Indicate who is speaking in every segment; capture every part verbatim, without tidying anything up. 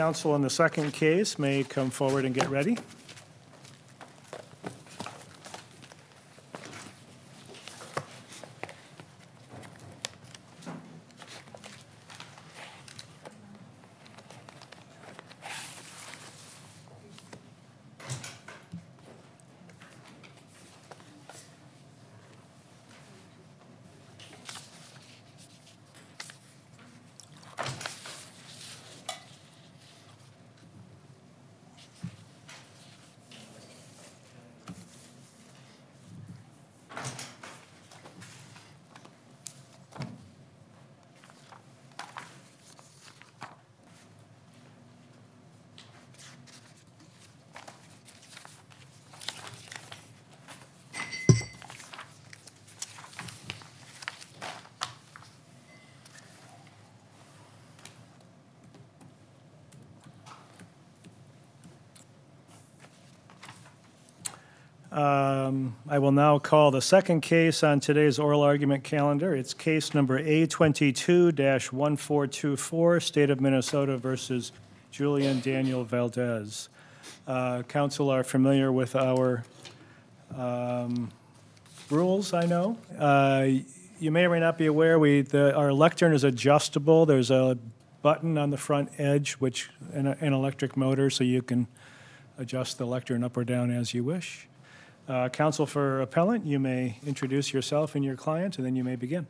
Speaker 1: counsel in the second case may come forward and get ready. Um, I will now call the second case on today's oral argument calendar. It's case number A twenty-two dash one four two four, State of Minnesota versus Julian Daniel Valdez. Uh, council are familiar with our um, rules, I know. Uh, you may or may not be aware, we the, our lectern is adjustable. There's a button on the front edge, which an, an electric motor, so you can adjust the lectern up or down as you wish. Uh, counsel for appellant, you may introduce yourself and your client, and then you may begin.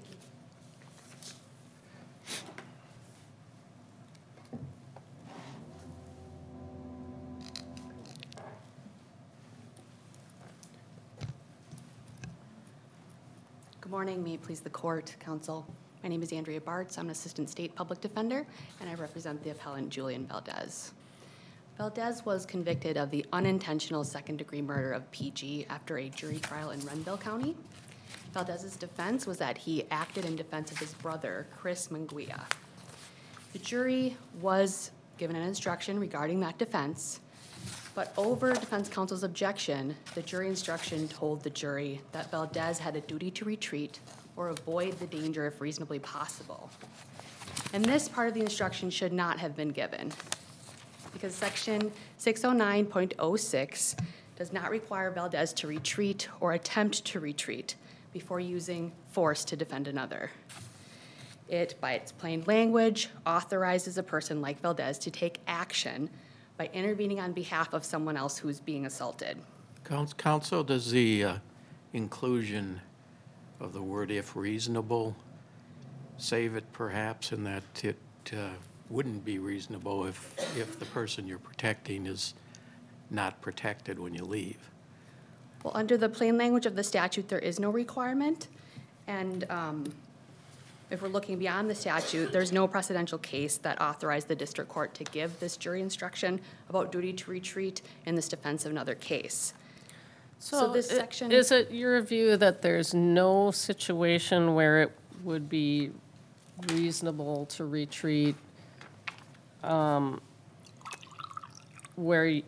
Speaker 2: Good morning. May it please the court, counsel. My name is Andrea Bartz. I'm an assistant state public defender, and I represent the appellant Julian Valdez. Valdez was convicted of the unintentional second-degree murder of P G after a jury trial in Renville County. Valdez's defense was that he acted in defense of his brother, Chris Munguia. The jury was given an instruction regarding that defense, but over defense counsel's objection, the jury instruction told the jury that Valdez had a duty to retreat or avoid the danger if reasonably possible. And this part of the instruction should not have been given, because section six oh nine point oh six does not require Valdez to retreat or attempt to retreat before using force to defend another. It, by its plain language, authorizes a person like Valdez to take action by intervening on behalf of someone else who's being assaulted.
Speaker 3: Counsel, does the uh, inclusion of the word "if reasonable" save it perhaps in that it uh, wouldn't be reasonable if, if the person you're protecting is not protected when you leave?
Speaker 2: Well, under the plain language of the statute, there is no requirement. And um, if we're looking beyond the statute, there's no precedential case that authorized the district court to give this jury instruction about duty to retreat in this defense of another case.
Speaker 4: So,
Speaker 2: So this
Speaker 4: i-
Speaker 2: section-
Speaker 4: is it your view that there's no situation where it would be reasonable to retreat um, where y-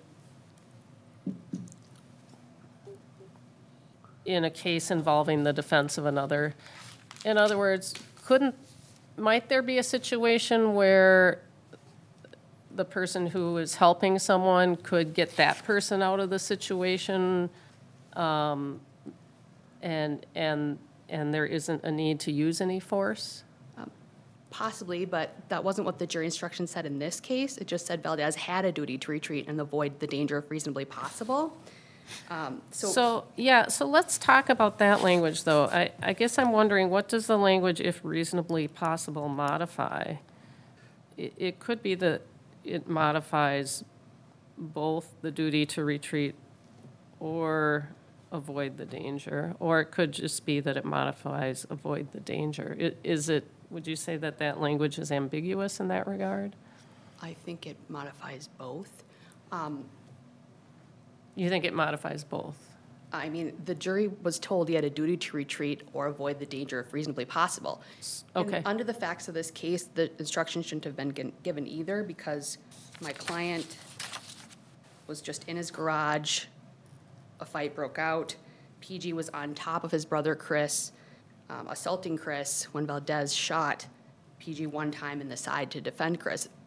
Speaker 4: in a case involving the defense of another? In other words, couldn't, might there be a situation where the person who is helping someone could get that person out of the situation, um, and, and, and there isn't a need to use any force?
Speaker 2: Possibly, but that wasn't what the jury instruction said in this case. It just said Valdez had a duty to retreat and avoid the danger if reasonably possible. Um, so,
Speaker 4: So, yeah, so let's talk about that language, though. I, I guess I'm wondering, what does the language "if reasonably possible" modify? It, it could be that it modifies both the duty to retreat or avoid the danger, or it could just be that it modifies avoid the danger. I- Is it, would you say that that language is ambiguous in that regard?
Speaker 2: I think it modifies both. Um,
Speaker 4: You think it modifies both?
Speaker 2: I mean, the jury was told he had a duty to retreat or avoid the danger if reasonably possible. And
Speaker 4: Okay.
Speaker 2: under the facts of this case, the instruction shouldn't have been gin- given either, because my client was just in his garage. A fight broke out. P G was on top of his brother Chris, um, assaulting Chris when Valdez shot P G one time in the side to defend Chris.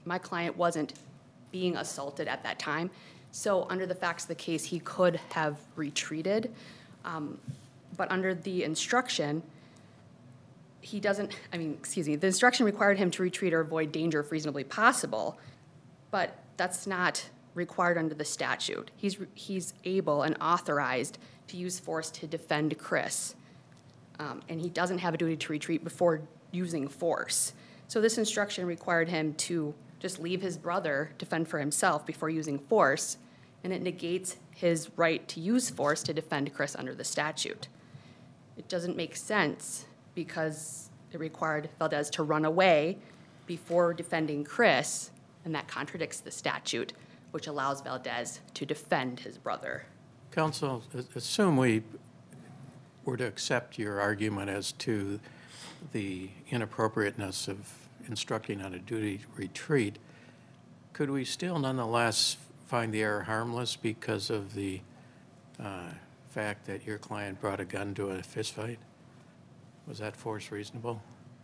Speaker 2: my client wasn't being assaulted at that time. So under the facts of the case, he could have retreated. Um, But under the instruction, he doesn't, I mean, excuse me, the instruction required him to retreat or avoid danger if reasonably possible, but that's not required under the statute. He's, he's able and authorized to use force to defend Chris, um, and he doesn't have a duty to retreat before using force. So this instruction required him to just leave his brother to fend for himself before using force, and it negates his right to use force to defend Chris under the statute. It doesn't make sense because it required Valdez to run away before defending Chris, and that contradicts the statute, which allows Valdez to defend his brother.
Speaker 3: Counsel, a- assume we were to accept your argument as to the inappropriateness of instructing on a duty to retreat. Could we still nonetheless find the error harmless because of the uh, fact that your client brought a gun to a fistfight? Was that force reasonable?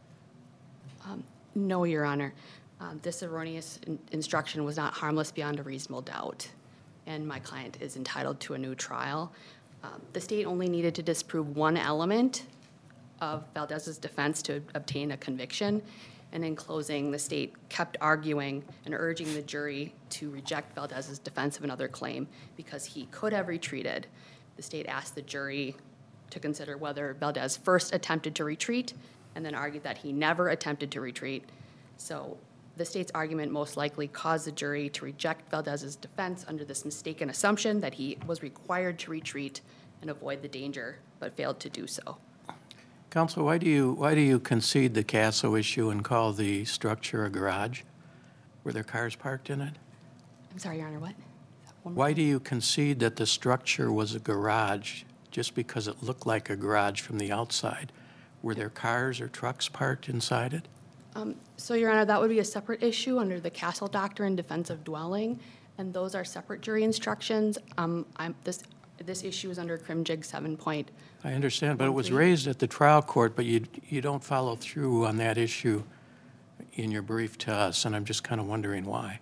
Speaker 2: No, Your Honor. Um, This erroneous in- instruction was not harmless beyond a reasonable doubt, and my client is entitled to a new trial. Um, The state only needed to disprove one element of Valdez's defense to obtain a conviction, and in closing, the state kept arguing and urging the jury to reject Valdez's defense of another claim because he could have retreated. The state asked the jury to consider whether Valdez first attempted to retreat and then argued that he never attempted to retreat. So the state's argument most likely caused the jury to reject Valdez's defense under this mistaken assumption that he was required to retreat and avoid the danger, but failed to do so.
Speaker 3: Counsel, why do you, why do you concede the Casso issue and call the structure a garage? Were there cars parked in it?
Speaker 2: I'm sorry, Your Honor, what? One more
Speaker 3: Why
Speaker 2: time?
Speaker 3: do you concede that the structure was a garage just because it looked like a garage from the outside? Were there cars or trucks parked inside it?
Speaker 2: Um, So, Your Honor, that would be a separate issue under the Castle Doctrine defense of dwelling, and those are separate jury instructions. Um, I'm, this, this issue is under Crimjig seven point.
Speaker 3: I understand, but it was
Speaker 2: One, three.
Speaker 3: raised at the trial court, but you, you don't follow through on that issue in your brief to us, and I'm just kind of wondering why.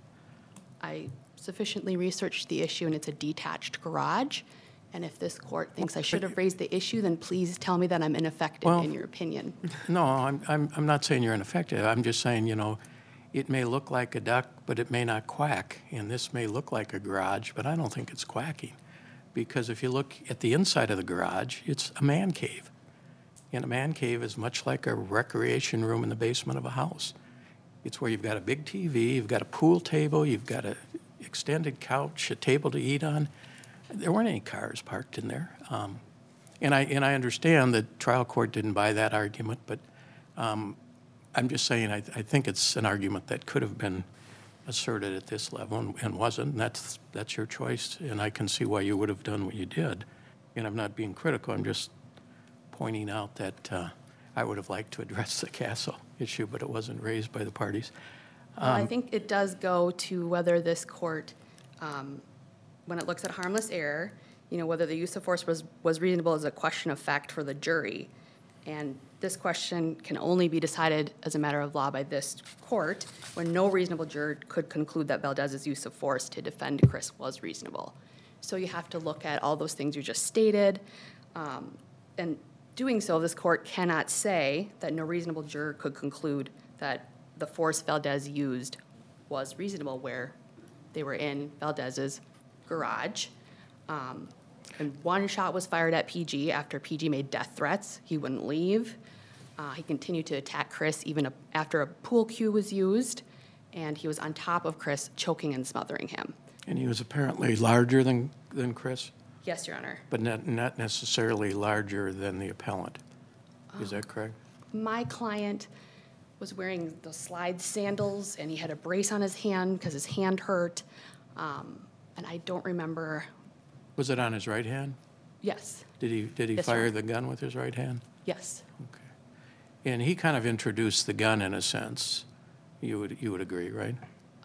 Speaker 2: I sufficiently researched the issue, and it's a detached garage. And if this court thinks I should have raised the issue, then please tell me that I'm ineffective
Speaker 3: Well-
Speaker 2: in your opinion.
Speaker 3: No, I'm, I'm, I'm not saying you're ineffective. I'm just saying, you know, it may look like a duck, but it may not quack. And this may look like a garage, but I don't think it's quacking. Because if you look at the inside of the garage, it's a man cave. And a man cave is much like a recreation room in the basement of a house. It's where you've got a big T V, you've got a pool table, you've got an extended couch, a table to eat on. There weren't any cars parked in there. Um, and, I, and I understand the trial court didn't buy that argument, but um, I'm just saying I, I think it's an argument that could have been asserted at this level and, and wasn't. And that's, that's your choice, and I can see why you would have done what you did. And I'm not being critical. I'm just pointing out that uh, I would have liked to address the Castle issue, but it wasn't raised by the parties.
Speaker 2: Well, I think it does go to whether this court, um, when it looks at harmless error, you know, whether the use of force was, was reasonable is a question of fact for the jury. And this question can only be decided as a matter of law by this court when no reasonable juror could conclude that Valdez's use of force to defend Chris was reasonable. So you have to look at all those things you just stated. Um, and doing so, this court cannot say that no reasonable juror could conclude that the force Valdez used was reasonable where they were in Valdez's garage. Um, and one shot was fired at P G after P G made death threats. He wouldn't leave. Uh, he continued to attack Chris even a, after a pool cue was used, and he was on top of Chris, choking and smothering him.
Speaker 3: And he was apparently larger than, than Chris,
Speaker 2: Yes, Your Honor.
Speaker 3: but not, not necessarily larger than the appellant. Is that correct?
Speaker 2: My client was wearing those slide sandals, and he had a brace on his hand because his hand hurt. Um, and I don't remember.
Speaker 3: Was it on his right hand?
Speaker 2: Yes,
Speaker 3: Did he, did he
Speaker 2: Yes,
Speaker 3: fire
Speaker 2: sir.
Speaker 3: the gun with his right hand?
Speaker 2: yes,
Speaker 3: Okay. And he kind of introduced the gun in a sense. You would, you would agree, right?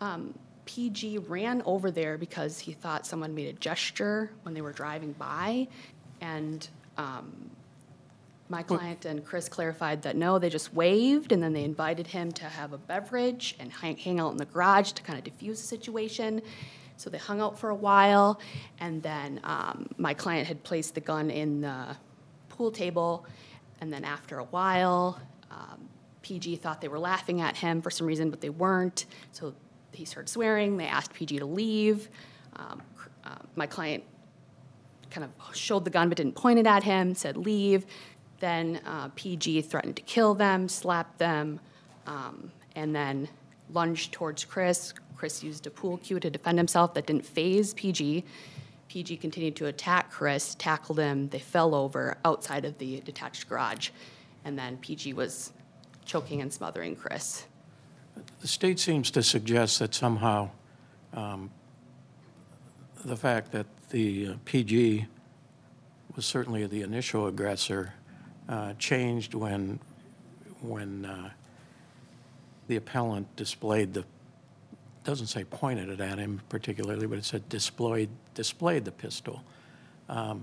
Speaker 2: P G ran over there because he thought someone made a gesture when they were driving by, and um, My client and Chris clarified that no, they just waved, and then they invited him to have a beverage and hang, hang out in the garage to kind of diffuse the situation. So they hung out for a while, and then um, my client had placed the gun in the pool table, and then after a while, um, P G thought they were laughing at him for some reason, but they weren't. So he started swearing. They asked P G to leave. Um, uh, my client kind of showed the gun but didn't point it at him, said leave. Then uh, P G threatened to kill them, slapped them, um, and then lunged towards Chris. Chris used a pool cue to defend himself that didn't phase P G. P G continued to attack Chris, tackled him. They fell over outside of the detached garage. And then P G was choking and smothering Chris.
Speaker 3: The state seems to suggest that somehow um, the fact that the uh, P G was certainly the initial aggressor uh, changed when when uh, the appellant displayed the, doesn't say pointed it at him particularly, but it said displayed displayed the pistol. Um,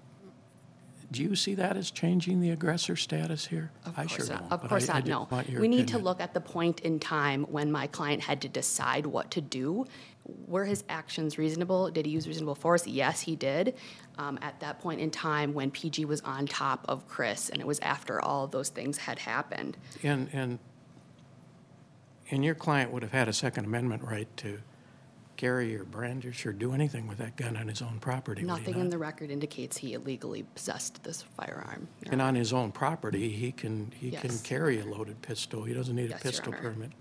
Speaker 3: do you see that as changing the aggressor status here?
Speaker 2: Of
Speaker 3: I
Speaker 2: course
Speaker 3: sure
Speaker 2: not.
Speaker 3: don't.
Speaker 2: Of
Speaker 3: but
Speaker 2: course
Speaker 3: I- I
Speaker 2: not,
Speaker 3: just
Speaker 2: no.
Speaker 3: want your
Speaker 2: We need to
Speaker 3: opinion.
Speaker 2: look at the point in time when my client had to decide what to do. Were his actions reasonable? Did he use reasonable force? Yes, he did. Um, at that point in time when P G was on top of Chris, and it was after all of those things had happened.
Speaker 3: And, and, and your client would have had a Second Amendment right to carry or brandish or do anything with that gun on his own property, would he
Speaker 2: Nothing
Speaker 3: not?
Speaker 2: in the record indicates he illegally possessed this firearm. Your
Speaker 3: And
Speaker 2: Honor.
Speaker 3: on his own property, he can, he can
Speaker 2: Yes.
Speaker 3: carry a loaded pistol. He doesn't need a
Speaker 2: Yes, Your
Speaker 3: pistol
Speaker 2: Honor.
Speaker 3: permit.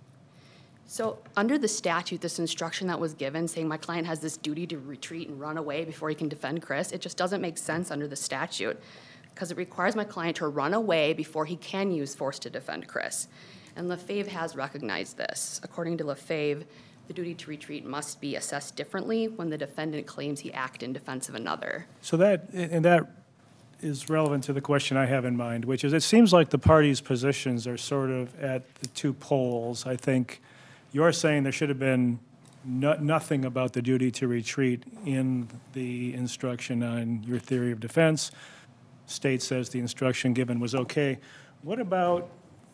Speaker 2: So under the statute, this instruction that was given saying my client has this duty to retreat and run away before he can defend Chris, it just doesn't make sense under the statute because it requires my client to run away before he can use force to defend Chris. And LaFave has recognized this. According to LaFave, the duty to retreat must be assessed differently when the defendant claims he acted in defense of another.
Speaker 1: So that, and that is relevant to the question I have in mind, which is, it seems like the parties' positions are sort of at the two poles. I think you're saying there should have been no, nothing about the duty to retreat in the instruction on your theory of defense. State says the instruction given was okay. What about,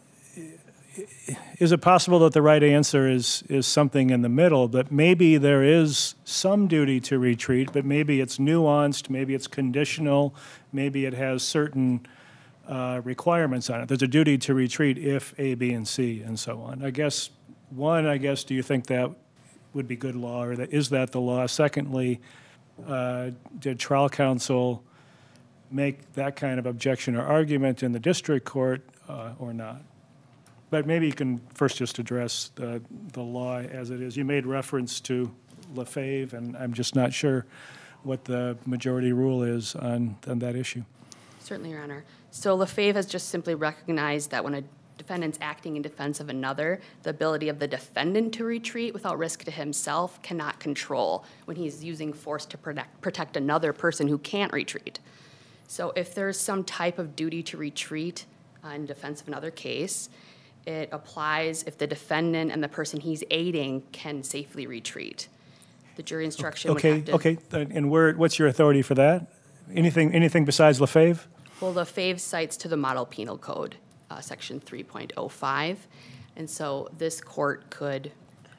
Speaker 1: is it possible that the right answer is, is something in the middle, that maybe there is some duty to retreat, but maybe it's nuanced, maybe it's conditional, maybe it has certain uh, requirements on it. There's a duty to retreat if A, B, and C, and so on. I guess, one, I guess, do you think that would be good law, or that, is that the law? Secondly, uh, did trial counsel make that kind of objection or argument in the district court uh, or not? But maybe you can first just address the, the law as it is. You made reference to LaFave, and I'm just not sure what the majority rule is on, on that issue.
Speaker 2: Certainly, Your Honor. So LaFave has just simply recognized that when a defendant's acting in defense of another, the ability of the defendant to retreat without risk to himself cannot control when he's using force to protect, protect another person who can't retreat. So if there's some type of duty to retreat uh, in defense of another case, it applies if the defendant and the person he's aiding can safely retreat. The jury instruction would
Speaker 1: Okay,
Speaker 2: have to...
Speaker 1: okay, and where, what's your authority for that? Anything, anything besides LaFave?
Speaker 2: Well, the LaFave cites to the Model Penal Code, uh, Section three point oh five. And so this court could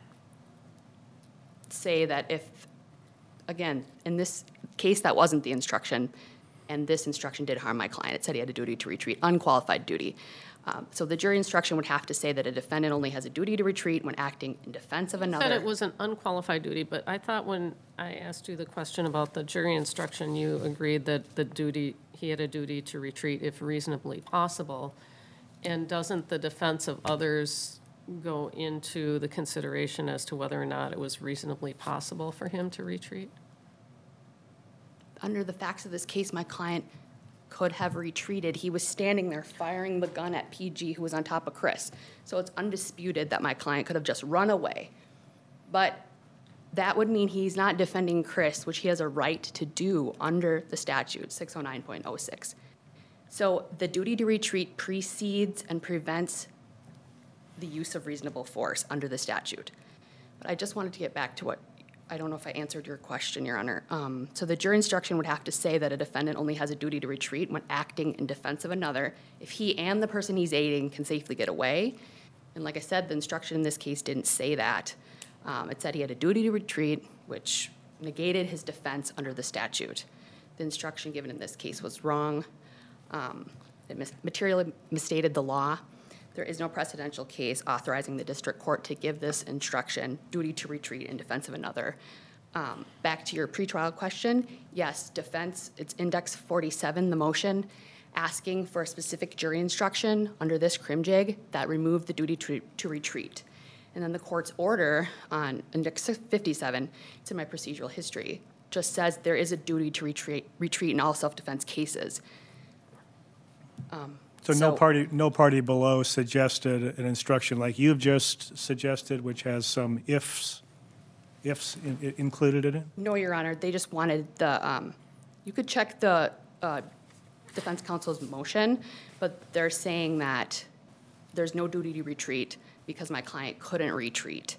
Speaker 2: say that if, again, in this case, that wasn't the instruction, and this instruction did harm my client. It said he had a duty to retreat, unqualified duty. Um, So the jury instruction would have to say that a defendant only has a duty to retreat when acting in defense of another.
Speaker 4: Said it was an unqualified duty, but I thought when I asked you the question about the jury instruction, you agreed that the duty, he had a duty to retreat if reasonably possible. And doesn't the defense of others go into the consideration as to whether or not it was reasonably possible for him to retreat?
Speaker 2: Under the facts of this case, my client could have retreated. He was standing there firing the gun at P G, who was on top of Chris. So it's undisputed that my client could have just run away. But that would mean he's not defending Chris, which he has a right to do under the statute, six oh nine point oh six. So the duty to retreat precedes and prevents the use of reasonable force under the statute. But I just wanted to get back to what I don't know if I answered your question, Your Honor. Um, So the jury instruction would have to say that a defendant only has a duty to retreat when acting in defense of another if he and the person he's aiding can safely get away. And like I said, the instruction in this case didn't say that. Um, It said he had a duty to retreat, which negated his defense under the statute. The instruction given in this case was wrong. Um, It mis- materially misstated the law. There is no precedential case authorizing the district court to give this instruction, duty to retreat in defense of another. Um, Back to your pretrial question, yes, defense, it's index forty-seven, the motion, asking for a specific jury instruction under this crim jig that removed the duty to, to retreat. And then the court's order on index fifty-seven, it's in my procedural history, just says there is a duty to retreat, retreat in all self-defense cases. Um,
Speaker 1: So no
Speaker 2: So-
Speaker 1: party, no party below suggested an instruction like you've just suggested, which has some ifs, ifs in- i- included in it?
Speaker 2: No, Your Honor, they just wanted the, um, you could check the uh, defense counsel's motion, but they're saying that there's no duty to retreat because my client couldn't retreat.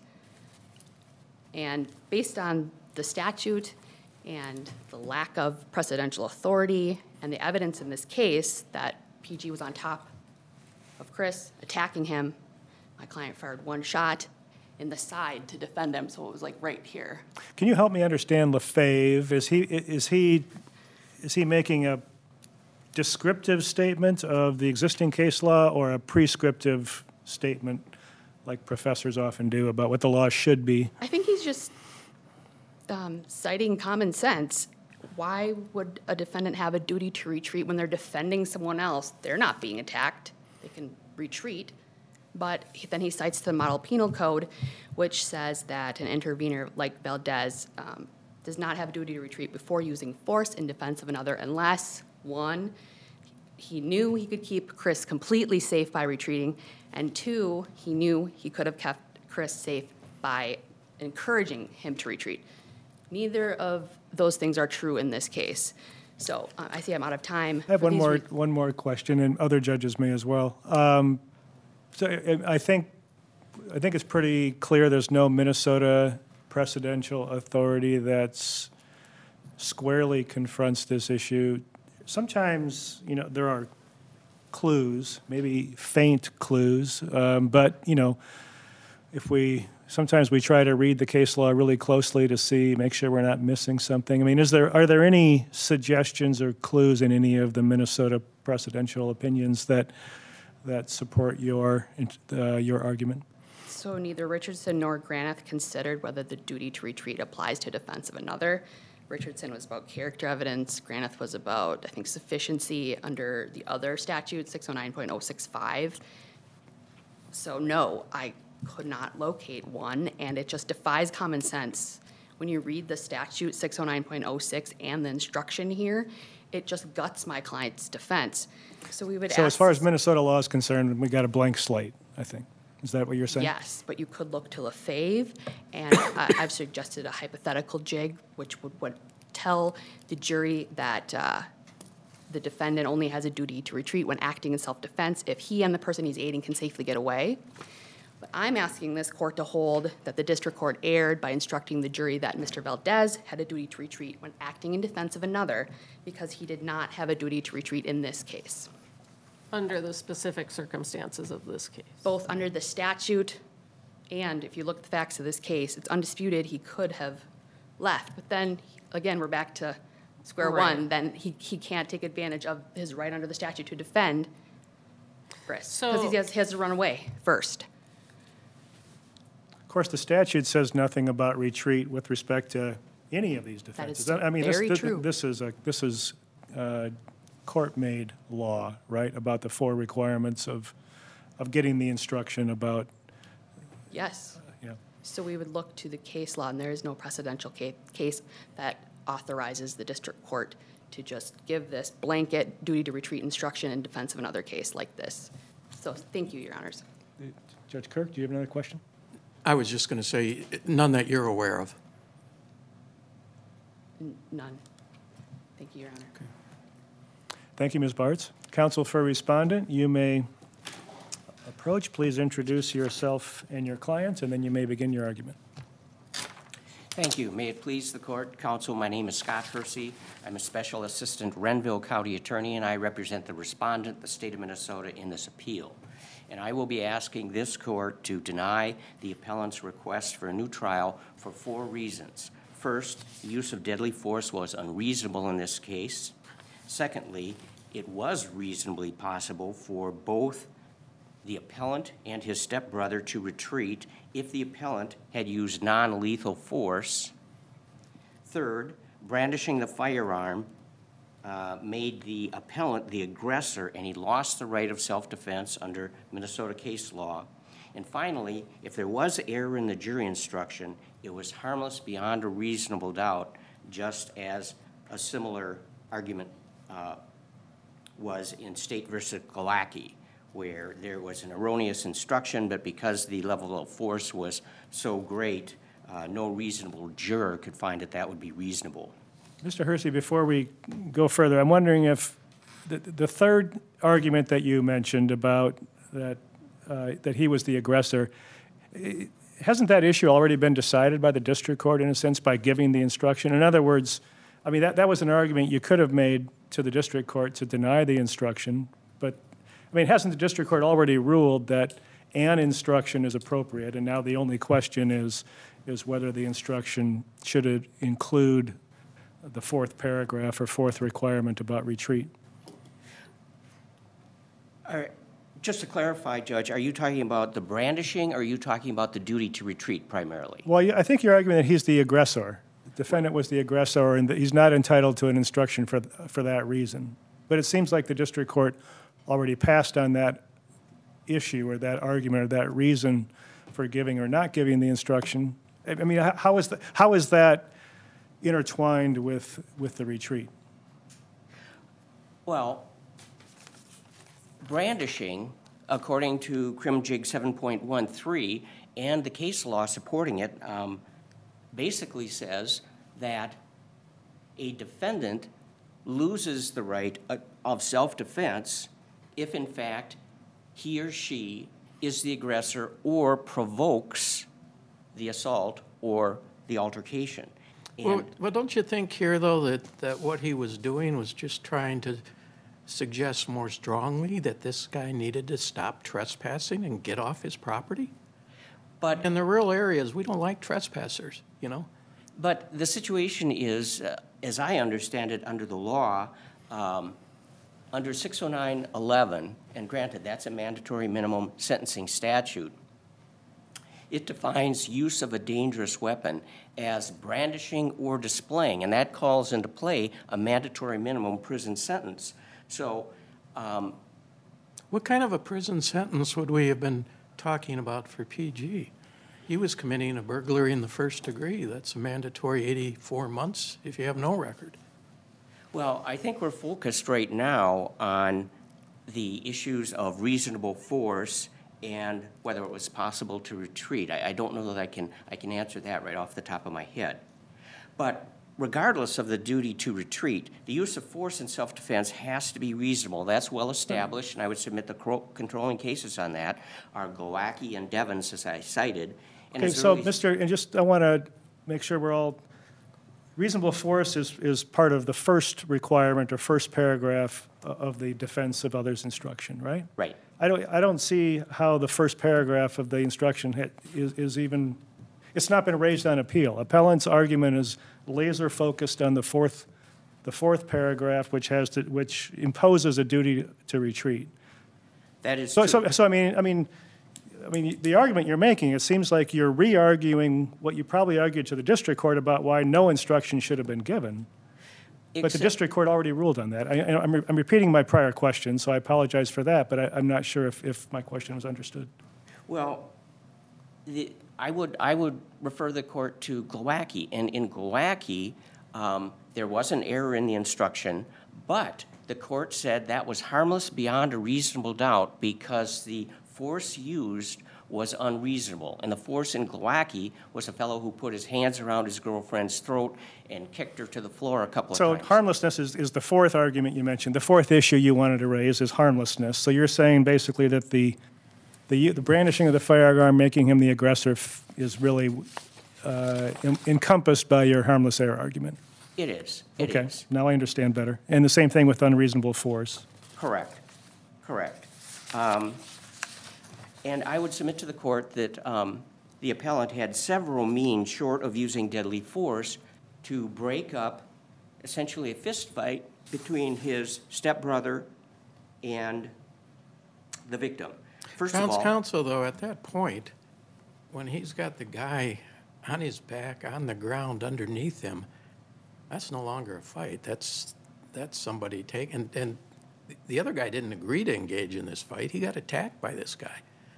Speaker 2: And based on the statute and the lack of precedential authority and the evidence in this case that P G was on top of Chris, attacking him, my client fired one shot in the side to defend him, so it was like right here.
Speaker 1: Can you help me understand LaFave? Is he, is he, is he making a descriptive statement of the existing case law or a prescriptive statement like professors often do about what the law should be?
Speaker 2: I think he's just um, citing common sense. Why would a defendant have a duty to retreat when they're defending someone else? They're not being attacked. They can retreat. But he- then he cites the Model Penal Code, which says that an intervener like Valdez um, does not have a duty to retreat before using force in defense of another unless, one, he knew he could keep Chris completely safe by retreating, and two, he knew he could have kept Chris safe by encouraging him to retreat. Neither of those things are true in this case. So uh, I see I'm out of time.
Speaker 1: I have
Speaker 2: For
Speaker 1: one
Speaker 2: these
Speaker 1: more,
Speaker 2: re-
Speaker 1: one more question, and other judges may as well. Um, So I I think, I think it's pretty clear there's no Minnesota precedential authority that's squarely confronts this issue. Sometimes, you know, there are clues, maybe faint clues, um, but, you know, if we, sometimes we try to read the case law really closely to see, make sure we're not missing something. I mean, is there, are there any suggestions or clues in any of the Minnesota precedential opinions that, that support your, uh, your argument?
Speaker 2: So neither Richardson nor Granith considered whether the duty to retreat applies to defense of another. Richardson was about character evidence. Granith was about, I think, sufficiency under the other statute, six oh nine point oh six five. So no, I could not locate one, and it just defies common sense. When you read the statute, six oh nine point oh six, and the instruction here, it just guts my client's defense. So we would ask.
Speaker 1: So as far as Minnesota law is concerned, we got a blank slate, I think. Is that what you're saying?
Speaker 2: Yes, but you could look to LaFave, and I- I've suggested a hypothetical jig, which would, would tell the jury that uh, the defendant only has a duty to retreat when acting in self-defense if he and the person he's aiding can safely get away. But I'm asking this court to hold that the district court erred by instructing the jury that Mister Valdez had a duty to retreat when acting in defense of another because he did not have a duty to retreat in this case.
Speaker 4: Under the specific circumstances of this case.
Speaker 2: Both under the statute and if you look at the facts of this case, it's undisputed he could have left. But then, again, we're back to square
Speaker 4: Right.
Speaker 2: one. Then he, he can't take advantage of his right under the statute to defend Chris. Because
Speaker 4: So-
Speaker 2: he has, he has to run away first.
Speaker 1: Of course, the statute says nothing about retreat with respect to any of these defenses. I mean, this-
Speaker 2: very
Speaker 1: this-
Speaker 2: true.
Speaker 1: This is a, this is uh, court-made law, right, about the four requirements of, of getting the instruction about,
Speaker 2: Yes.
Speaker 1: you know.
Speaker 2: So we would look to the case law, and there is no precedential ca- case that authorizes the district court to just give this blanket duty to retreat instruction in defense of another case like this. So thank you, Your Honors.
Speaker 1: Judge Kirk, do you have another question?
Speaker 3: I was just going to say, none that you're aware of.
Speaker 2: N- None. Thank you, Your Honor.
Speaker 1: Thank you, Miz Bartz. Counsel for respondent, you may approach. Please introduce yourself and your client, and then you may begin your argument.
Speaker 5: Thank you. May it please the court, counsel, my name is Scott Hersey. I'm a Special Assistant Renville County Attorney, and I represent the respondent, the state of Minnesota, in this appeal. And I will be asking this court to deny the appellant's request for a new trial for four reasons. First, the use of deadly force was unreasonable in this case. Secondly, it was reasonably possible for both the appellant and his stepbrother to retreat if the appellant had used non-lethal force. Third, brandishing the firearm uh, made the appellant the aggressor, and he lost the right of self-defense under Minnesota case law. And finally, if there was error in the jury instruction, it was harmless beyond a reasonable doubt, just as a similar argument uh, was in State versus Galacki, where there was an erroneous instruction, but because the level of force was so great, uh, no reasonable juror could find that that would be reasonable.
Speaker 1: Mister Hersey, before we go further, I'm wondering if the, the third argument that you mentioned about that, uh, that he was the aggressor, eh, hasn't that issue already been decided by the district court, in a sense, by giving the instruction? In other words, I mean, that, that was an argument you could have made to the district court to deny the instruction, but I mean, hasn't the district court already ruled that an instruction is appropriate, and now the only question is, is whether the instruction should include the fourth paragraph or fourth requirement about retreat?
Speaker 5: All right. Just to clarify, Judge, are you talking about the brandishing, or are you talking about the duty to retreat primarily?
Speaker 1: Well, yeah, I think you're arguing that he's the aggressor. The defendant was the aggressor, and that he's not entitled to an instruction for, for that reason. But it seems like the district court already passed on that issue or that argument or that reason for giving or not giving the instruction. I mean, how is, the, how is that intertwined with, with the retreat?
Speaker 5: Well, brandishing, according to Crim Jig seven point one three and the case law supporting it, um, basically says that a defendant loses the right of self-defense if, in fact, he or she is the aggressor or provokes the assault or the altercation. And
Speaker 3: Well, well, don't you think here, though, that, that what he was doing was just trying to suggest more strongly that this guy needed to stop trespassing and get off his property?
Speaker 5: but
Speaker 3: In the rural areas, we don't like trespassers, you know?
Speaker 5: But the situation is, uh, as I understand it under the law, um, under six oh nine eleven, and granted, that's a mandatory minimum sentencing statute, it defines use of a dangerous weapon as brandishing or displaying, and that calls into play a mandatory minimum prison sentence. So, um,
Speaker 3: What kind of a prison sentence would we have been talking about for P G? He was committing a burglary in the first degree. That's a mandatory eighty-four months if you have no record.
Speaker 5: well, I think we're focused right now on the issues of reasonable force and whether it was possible to retreat. I, I don't know that I can, I can answer that right off the top of my head. But regardless of the duty to retreat, the use of force in self-defense has to be reasonable. That's well established, and I would submit the cro- controlling cases on that are Glowacki and Devens, as I cited. And
Speaker 1: Okay,
Speaker 5: as
Speaker 1: so,
Speaker 5: early as-
Speaker 1: Mister, and just, I want to make sure we're all, reasonable force is, is part of the first requirement or first paragraph of the defense of others instruction, right?
Speaker 5: Right.
Speaker 1: I don't, I don't see how the first paragraph of the instruction hit is, is even, it's not been raised on appeal. Appellant's argument is laser focused on the fourth, the fourth paragraph, which has to, which imposes a duty to retreat.
Speaker 5: That is
Speaker 1: So,
Speaker 5: true.
Speaker 1: so, so I mean, I mean, I mean, the argument you're making, it seems like you're re-arguing what you probably argued to the district court about why no instruction should have been given. But the
Speaker 5: Except-
Speaker 1: district court already ruled on that. I, I- I'm, re- I'm repeating my prior question, so I apologize for that, but I, I'm not sure if, if my question was understood.
Speaker 5: Well, the, I would I would refer the court to Glowacki, and in Glowacki, um, there was an error in the instruction, but the court said that was harmless beyond a reasonable doubt because the force used was unreasonable, and the force in Glowacki was a fellow who put his hands around his girlfriend's throat and kicked her to the floor a couple of
Speaker 1: So
Speaker 5: times.
Speaker 1: harmlessness is, is the fourth argument you mentioned. The fourth issue you wanted to raise is harmlessness. So you're saying basically that the, the, the brandishing of the firearm, making him the aggressor, f- is really uh, en- encompassed by your harmless error argument.
Speaker 5: It is. It
Speaker 1: Okay,
Speaker 5: is.
Speaker 1: now I understand better. And the same thing with unreasonable force.
Speaker 5: Correct, correct. Um, And I would submit to the court that um, the appellant had several means, short of using deadly force, to break up essentially a fist fight between his stepbrother and the victim. First of
Speaker 3: Counts
Speaker 5: all,
Speaker 3: counsel, though, at that point, when he's got the guy on his back, on the ground underneath him, that's no longer a fight. That's, that's somebody taking, and the other guy didn't agree to engage in this fight. He got attacked by this guy.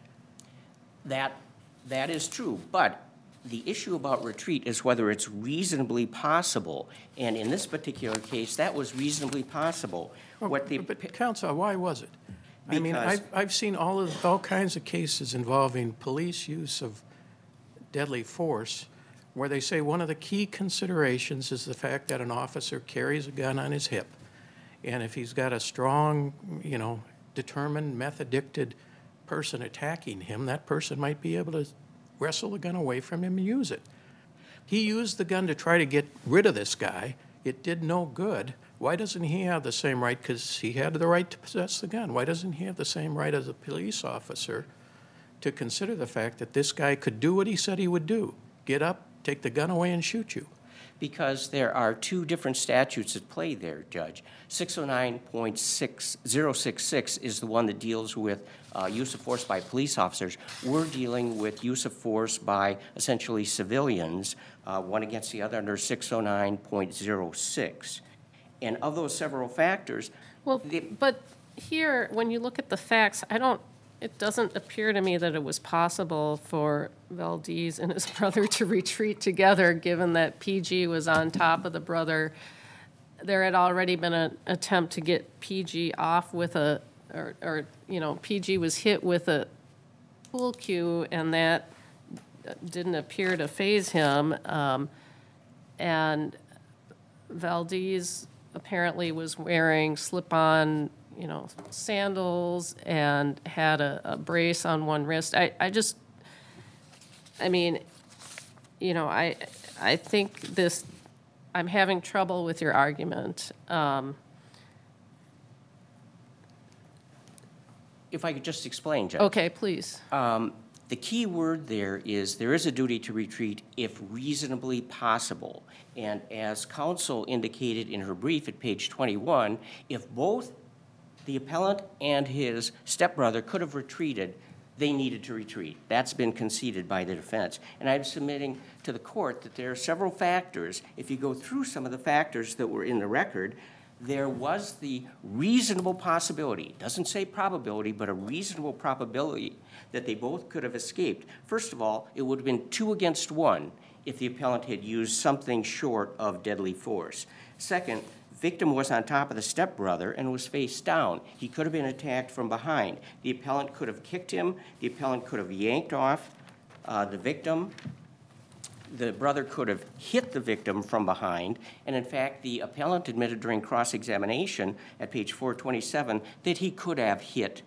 Speaker 5: that, that is true, but the issue about retreat is whether it's reasonably possible. And in this particular case, that was reasonably possible. What the
Speaker 3: But counsel, why was it? I mean,
Speaker 5: Because-
Speaker 3: I've, I've seen all of, all kinds of cases involving police use of deadly force where they say one of the key considerations is the fact that an officer carries a gun on his hip. And if he's got a strong, you know, determined, meth-addicted person attacking him, that person might be able to wrestle the gun away from him and use it. He used the gun to try to get rid of this guy. It did no good. Why doesn't he have the same right? Because he had the right to possess the gun. Why doesn't he have the same right as a police officer to consider the fact that this guy could do what he said he would do? Get up, take the gun away, and shoot you.
Speaker 5: Because there are two different statutes at play there, Judge. six oh nine point six oh six six is the one that deals with uh, use of force by police officers. We're dealing with use of force by essentially civilians, uh, one against the other under six oh nine point oh six. And of those several factors,
Speaker 4: Well,
Speaker 5: the-
Speaker 4: but here, when you look at the facts, I don't, it doesn't appear to me that it was possible for Valdez and his brother to retreat together, given that P G was on top of the brother. There had already been an attempt to get P G off with a, or, or, you know, P G was hit with a pool cue, and that didn't appear to faze him. Um, and Valdez apparently was wearing slip-on, you know, sandals and had a, a brace on one wrist. I, I just, I mean, you know, I, I think this, I'm having trouble with your argument. Um,
Speaker 5: if I could just explain, Judge.
Speaker 4: okay, please.
Speaker 5: Um, The key word there is there is a duty to retreat if reasonably possible. And as counsel indicated in her brief at page twenty-one, if both the appellant and his stepbrother could have retreated, they needed to retreat. That's been conceded by the defense. And I'm submitting to the court that there are several factors. If you go through some of the factors that were in the record, there was the reasonable possibility, doesn't say probability, but a reasonable probability that they both could have escaped. First of all, it would have been two against one if the appellant had used something short of deadly force. Second, victim was on top of the stepbrother and was face down. He could have been attacked from behind. The appellant could have kicked him. The appellant could have yanked off uh, the victim. The brother could have hit the victim from behind, and in fact, the appellant admitted during cross-examination at page four twenty-seven that he could have hit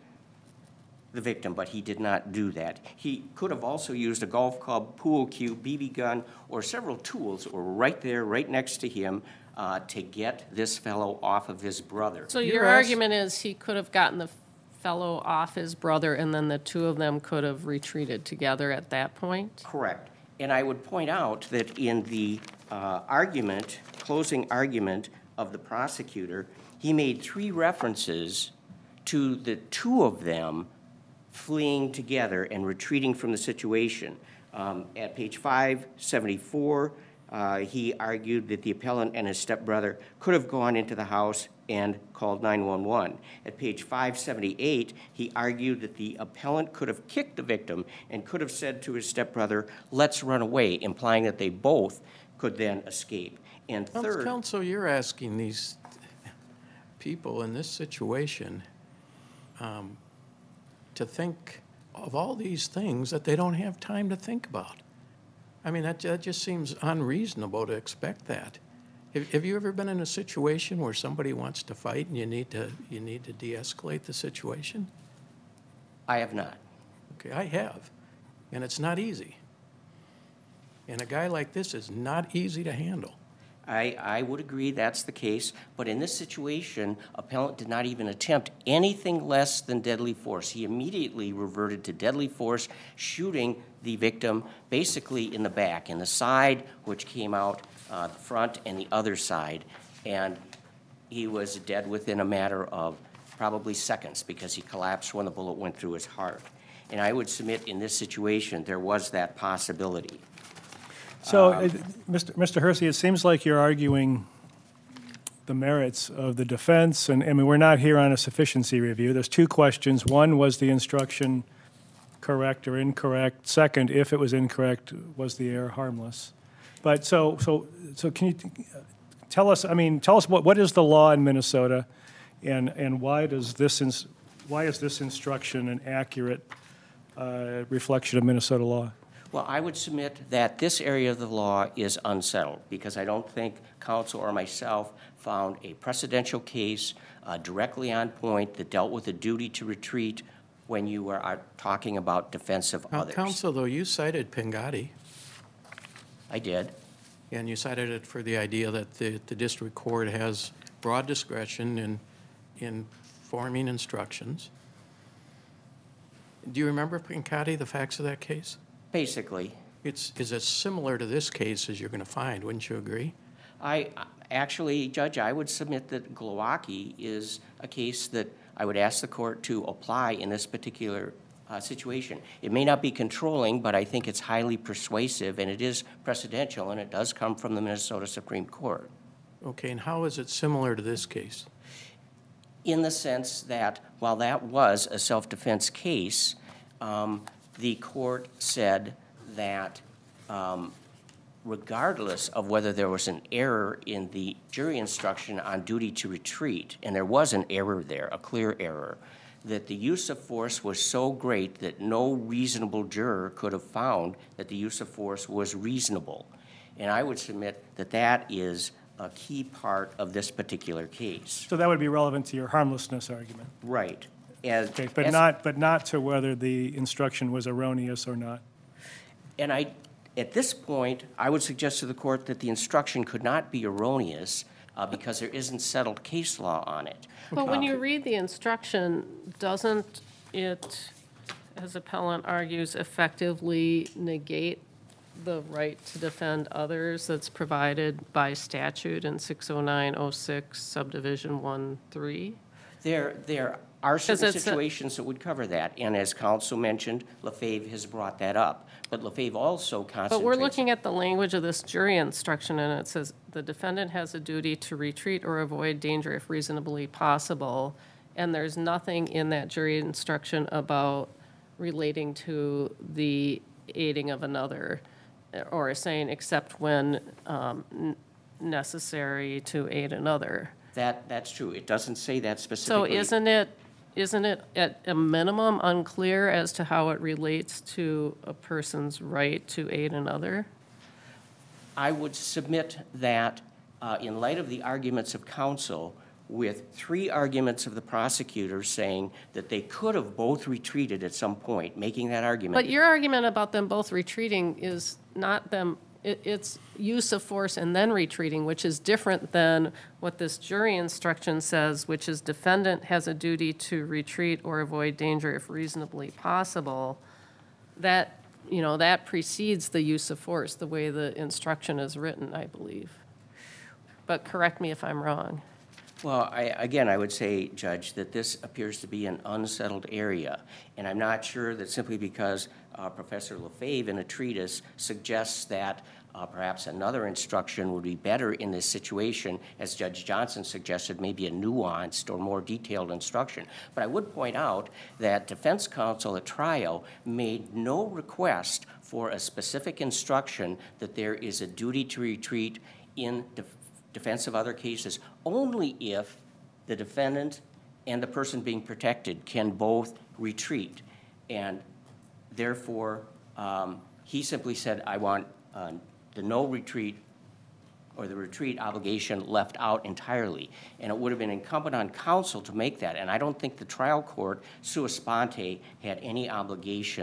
Speaker 5: the victim, but he did not do that. He could have also used a golf club, pool cue, B B gun, or several tools that were right there, right next to him, uh, to get this fellow off of his brother.
Speaker 4: So
Speaker 3: You're
Speaker 4: your
Speaker 3: ask-
Speaker 4: argument is he could have gotten the fellow off his brother, and then the two of them could have retreated together at that point?
Speaker 5: Correct. And I would point out that in the uh, argument, closing argument of the prosecutor, he made three references to the two of them fleeing together and retreating from the situation. Um, At page five seventy-four, uh, he argued that the appellant and his stepbrother could have gone into the house and called nine one one. At page five seventy-eight, he argued that the appellant could have kicked the victim and could have said to his stepbrother, "Let's run away," implying that they both could then escape. And third,
Speaker 3: Counsel, you're asking these people in this situation um, to think of all these things that they don't have time to think about. I mean, that, that just seems unreasonable to expect that. Have, have you ever been in a situation where somebody wants to fight and you need to, you need to de-escalate the situation?
Speaker 5: I have not.
Speaker 3: Okay, I have, and it's not easy. And a guy like this is not easy to handle.
Speaker 5: I, I would agree that's the case, but in this situation, appellant did not even attempt anything less than deadly force. He immediately reverted to deadly force, shooting the victim basically in the back, in the side, which came out uh, the front, and the other side. And he was dead within a matter of probably seconds because he collapsed when the bullet went through his heart. And I would submit in this situation, there was that possibility.
Speaker 1: So, uh, Mister Mister Hersey, it seems like you're arguing the merits of the defense, and, I mean, we're not here on a sufficiency review. There's two questions. One, was the instruction correct or incorrect? Second, if it was incorrect, was the error harmless? But so, so, so can you tell us, I mean, tell us what, what is the law in Minnesota, and, and why does this, ins- why is this instruction an accurate uh, reflection of Minnesota law?
Speaker 5: Well, I would submit that this area of the law is unsettled because I don't think counsel or myself found a precedential case uh, directly on point that dealt with a duty to retreat when you are, are talking about defense of
Speaker 3: Now,
Speaker 5: others.
Speaker 3: counsel, though, you cited Pingati,
Speaker 5: I did.
Speaker 3: and you cited it for the idea that the, the district court has broad discretion in, in forming instructions. Do you remember Pingati, the facts of that case?
Speaker 5: Basically,
Speaker 3: It's, is as similar to this case as you're going to find, wouldn't you agree?
Speaker 5: I actually, Judge, I would submit that Glowacki is a case that I would ask the court to apply in this particular uh, situation. It may not be controlling, but I think it's highly persuasive, and it is precedential, and it does come from the Minnesota Supreme Court.
Speaker 3: Okay, and how is it similar to this case?
Speaker 5: In the sense that while that was a self-defense case, um, the court said that um, regardless of whether there was an error in the jury instruction on duty to retreat, and there was an error there, a clear error, that the use of force was so great that no reasonable juror could have found that the use of force was reasonable. And I would submit that that is a key part of this particular case.
Speaker 1: So that would be relevant to your harmlessness argument.
Speaker 5: Right. As,
Speaker 1: Okay, but
Speaker 5: as-
Speaker 1: not, but not to whether the instruction was erroneous or not.
Speaker 5: And I, at this point, I would suggest to the court that the instruction could not be erroneous uh, because there isn't settled case law on it.
Speaker 4: But when
Speaker 5: Uh,
Speaker 4: you read the instruction, doesn't it, as appellant argues, effectively negate the right to defend others that's provided by statute in six oh nine oh six subdivision one three?
Speaker 5: There, there are certain
Speaker 4: it's a-
Speaker 5: situations that would cover that, and as counsel mentioned, LaFave has brought that up. But LaFave also concentrates.
Speaker 4: But we're looking at the language of this jury instruction, and it says, "The defendant has a duty to retreat or avoid danger if reasonably possible." And there's nothing in that jury instruction about relating to the aiding of another, or saying except when um, n- necessary to aid another.
Speaker 5: That, that's true. It doesn't say that
Speaker 4: So
Speaker 5: specifically.
Speaker 4: isn't it, isn't it at a minimum unclear as to how it relates to a person's right to aid another?
Speaker 5: I would submit that uh, in light of the arguments of counsel, with three arguments of the prosecutor saying that they could have both retreated at some point, making that argument.
Speaker 4: But your argument about them both retreating is not them, it, it's use of force and then retreating, which is different than what this jury instruction says, which is defendant has a duty to retreat or avoid danger if reasonably possible. That, you know, that precedes the use of force, the way the instruction is written, I believe. But correct me if I'm wrong.
Speaker 5: Well, I, again, I would say, Judge, that this appears to be an unsettled area, and I'm not sure that simply because uh, Professor LaFave in a treatise suggests that uh, perhaps another instruction would be better in this situation, as Judge Johnson suggested, maybe a nuanced or more detailed instruction. But I would point out that defense counsel at trial made no request for a specific instruction that there is a duty to retreat in defense defense of other cases, only if the defendant and the person being protected can both retreat. And therefore, um, he simply said, I want uh, the no retreat or the retreat obligation left out entirely. And it would have been incumbent on counsel to make that. And I don't think the trial court, sua sponte, had any obligation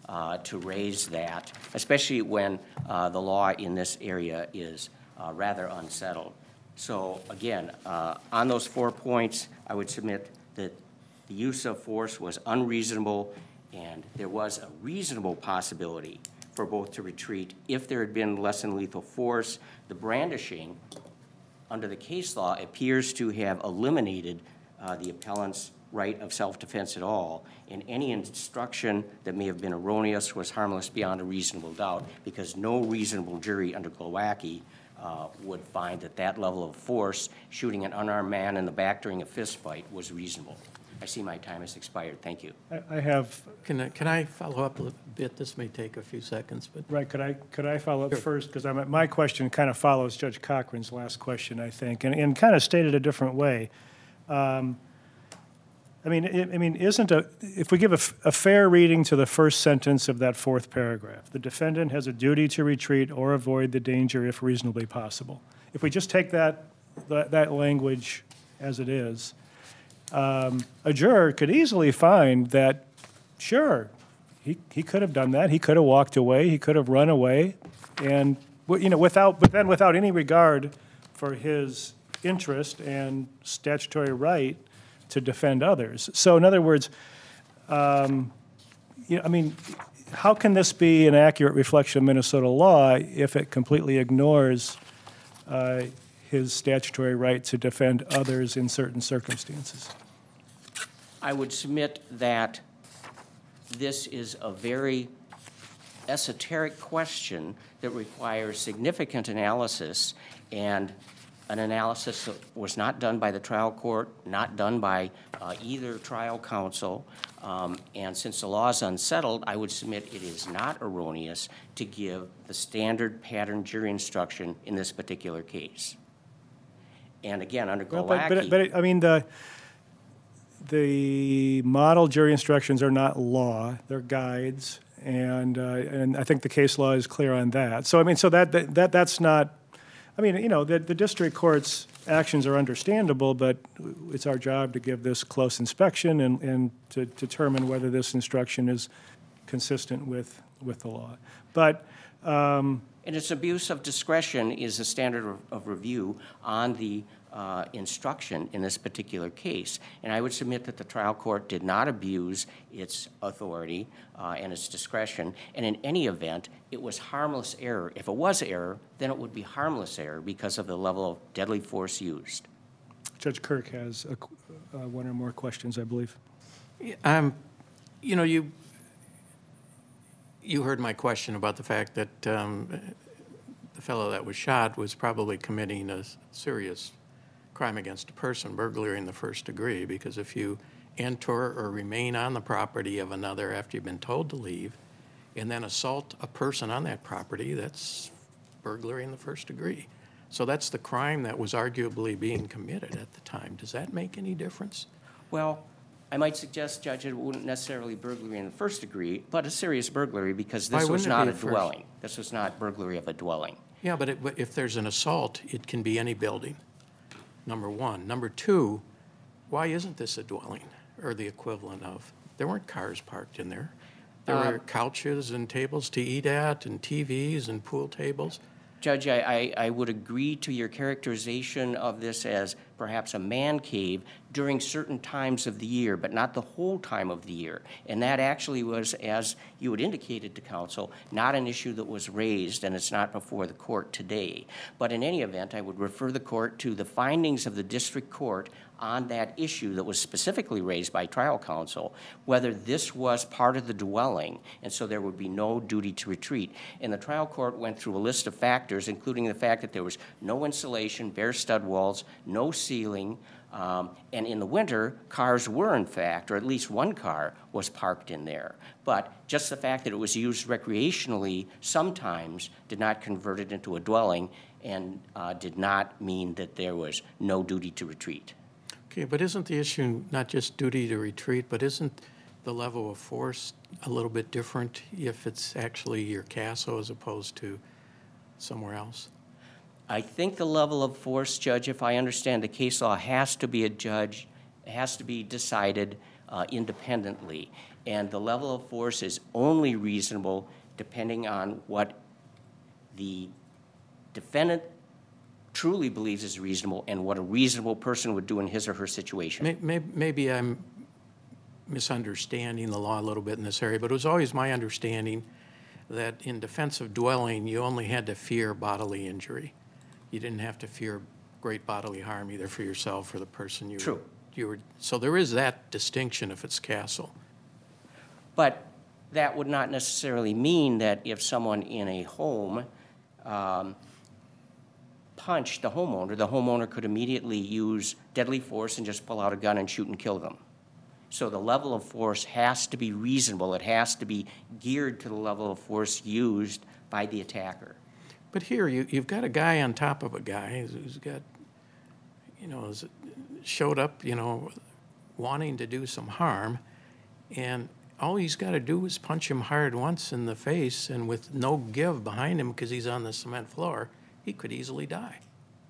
Speaker 5: uh, to raise that, especially when uh, the law in this area is uh, rather unsettled. So again, uh, on those four points, I would submit that the use of force was unreasonable, and there was a reasonable possibility for both to retreat if there had been less than lethal force. The brandishing, under the case law, appears to have eliminated uh, the appellant's right of self-defense at all, and any instruction that may have been erroneous was harmless beyond a reasonable doubt, because no reasonable jury under Glowacki uh, would find that that level of force, shooting an unarmed man in the back during a fist fight, was reasonable. I see my time has expired. Thank you.
Speaker 1: I- I have,
Speaker 3: Can I, can I follow up a little bit? This may take a few seconds, but
Speaker 1: right, could I, could I follow up first? Because I'm, my question kind of follows Judge Cochran's last question, I think, and, and kind of stated a different way. Um, I mean, I I mean, isn't a, if we give a, f- a fair reading to the first sentence of that fourth paragraph, the defendant has a duty to retreat or avoid the danger if reasonably possible. If we just take that, that, that language as it is, um, a juror could easily find that, sure, he, he could have done that. He could have walked away. He could have run away, and w- you know, without, but then without any regard for his interest and statutory right to defend others. So, in other words, um, you know, I mean, how can this be an accurate reflection of Minnesota law if it completely ignores uh, his statutory right to defend others in certain circumstances?
Speaker 5: I would submit that this is a very esoteric question that requires significant analysis, and an analysis that was not done by the trial court, not done by uh, either trial counsel, um, and since the law is unsettled, I would submit it is not erroneous to give the standard pattern jury instruction in this particular case. And again, under
Speaker 1: Well, but, but,
Speaker 5: Glowacki,
Speaker 1: but I mean, the the model jury instructions are not law; they're guides, and uh, and I think the case law is clear on that. So I mean, so that that, that that's not. I mean, you know, the, the district court's actions are understandable, but it's our job to give this close inspection and, and to determine whether this instruction is consistent with, with the law. But, um,
Speaker 5: and its abuse of discretion is a standard of, of review on the uh, instruction in this particular case. And I would submit that the trial court did not abuse its authority uh, and its discretion. And in any event, it was harmless error. If it was error, then it would be harmless error because of the level of deadly force used.
Speaker 1: Judge Kirk has a, uh, one or more questions, I believe.
Speaker 3: Um, you know, you you heard my question about the fact that um, the fellow that was shot was probably committing a serious crime against a person, burglary in the first degree, because if you enter or remain on the property of another after you've been told to leave, and then assault a person on that property, that's burglary in the first degree. So that's the crime that was arguably being committed at the time. Does that make any difference?
Speaker 5: Well, I might suggest, Judge, it wouldn't necessarily burglary in the first degree, but a serious burglary because
Speaker 3: Why
Speaker 5: this was
Speaker 3: wouldn't it
Speaker 5: not
Speaker 3: be
Speaker 5: a
Speaker 3: at first?
Speaker 5: dwelling. This was not burglary of a dwelling.
Speaker 3: Yeah, but, it, but if there's an assault, it can be any building, number one. Number two, why isn't this a dwelling or the equivalent of? There weren't cars parked in there. There
Speaker 5: Um,
Speaker 3: were couches and tables to eat at and T Vs and pool tables.
Speaker 5: Judge, I, I, I would agree to your characterization of this as perhaps a man cave during certain times of the year, but not the whole time of the year. And that actually was, as you had indicated to counsel, not an issue that was raised, and it's not before the court today. But in any event, I would refer the court to the findings of the district court on that issue that was specifically raised by trial counsel, whether this was part of the dwelling, and so there would be no duty to retreat. And the trial court went through a list of factors, including the fact that there was no insulation, bare stud walls, no ceiling, um, and in the winter, cars were in fact, or at least one car was parked in there. But just the fact that it was used recreationally sometimes did not convert it into a dwelling and uh, did not mean that there was no duty to retreat.
Speaker 3: Okay, but isn't the issue not just duty to retreat, but isn't the level of force a little bit different if it's actually your castle as opposed to somewhere else?
Speaker 5: I think the level of force, Judge, if I understand the case law, has to be a judge, has to be decided uh, independently. And the level of force is only reasonable depending on what the defendant truly believes is reasonable and what a reasonable person would do in his or her situation.
Speaker 3: May- may- Maybe I'm misunderstanding the law a little bit in this area, but it was always my understanding that in defense of dwelling, you only had to fear bodily injury. You didn't have to fear great bodily harm either for yourself or the person you were.
Speaker 5: True.
Speaker 3: You were, so there is that distinction if it's castle.
Speaker 5: But that would not necessarily mean that if someone in a home um, punched the homeowner, the homeowner could immediately use deadly force and just pull out a gun and shoot and kill them. So the level of force has to be reasonable. It has to be geared to the level of force used by the attacker.
Speaker 3: But here, you, you've got a guy on top of a guy who's- who's got, you know, has showed up, you know, wanting to do some harm, and all he's got to do is punch him hard once in the face, and with no give behind him because he's on the cement floor, he could easily die.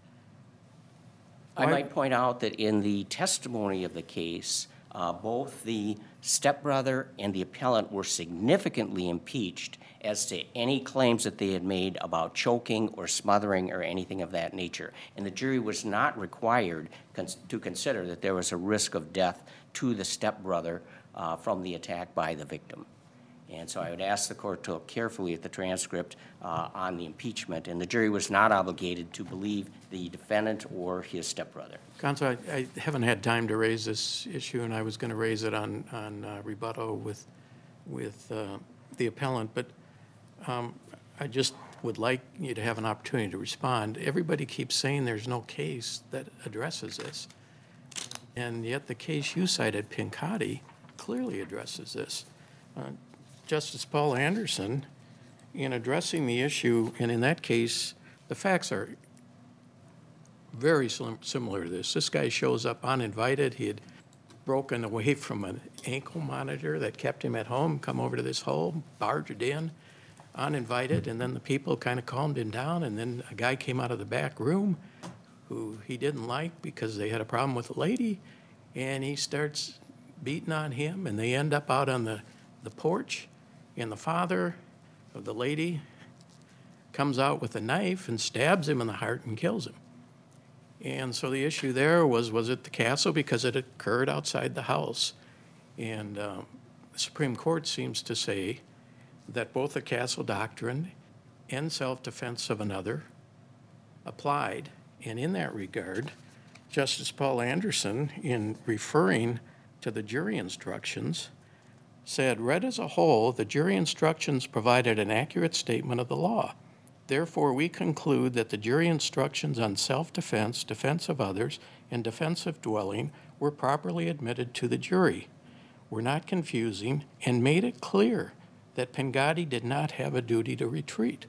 Speaker 5: I
Speaker 3: Why-
Speaker 5: might point out that in the testimony of the case, uh, both the stepbrother and the appellant were significantly impeached as to any claims that they had made about choking or smothering or anything of that nature. And the jury was not required cons- to consider that there was a risk of death to the stepbrother uh, from the attack by the victim. And so I would ask the court to look carefully at the transcript uh, on the impeachment, and the jury was not obligated to believe the defendant or his stepbrother.
Speaker 3: Counsel, I, I haven't had time to raise this issue, and I was going to raise it on, on uh, rebuttal with, with uh, the appellant, but um, I just would like you to have an opportunity to respond. Everybody keeps saying there's no case that addresses this, and yet the case you cited, Pincotti, clearly addresses this. Uh, Justice Paul Anderson, in addressing the issue, and in that case, the facts are very sim- similar to this. This guy shows up uninvited. He had broken away from an ankle monitor that kept him at home, come over to this hole, barged in, uninvited, and then the people kind of calmed him down, and then a guy came out of the back room who he didn't like because they had a problem with a lady, and he starts beating on him, and they end up out on the, the porch, and the father of the lady comes out with a knife and stabs him in the heart and kills him. And so the issue there was, was it the castle because it occurred outside the house? And um, the Supreme Court seems to say that both the castle doctrine and self-defense of another applied. And in that regard, Justice Paul Anderson, in referring to the jury instructions, said, read as a whole, the jury instructions provided an accurate statement of the law. Therefore, we conclude that the jury instructions on self-defense, defense of others, and defense of dwelling were properly admitted to the jury, were not confusing, and made it clear that Pincotti did not have a duty to retreat.